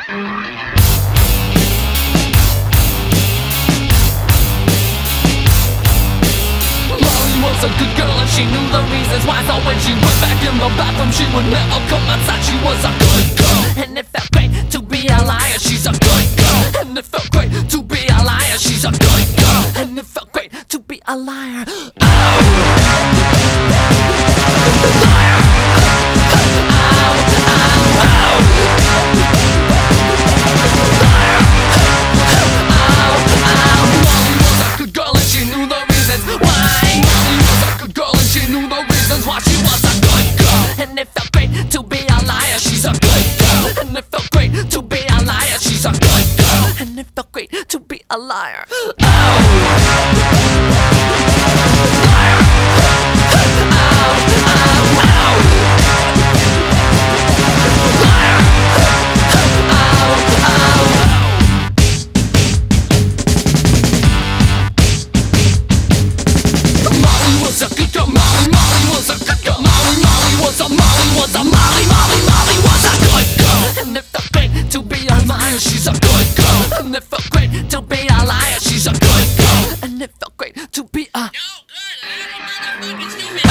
Was a good girl and she knew the reasons why. So when she went back in the bathroom, she would never come outside. She was a good girl, and it felt great to be a liar. She's a good girl, and it felt great to be a liar. She's a good girl, and it felt great to be a liar. Why she was a good girl, and it felt great to be a liar. She's a good girl, and it felt great to be a liar. She's a good girl, and it felt great to be a liar. She's a good girl, and it felt great to be a liar. She's a good girl, and it felt great to be a... No good, motherfucking stupid.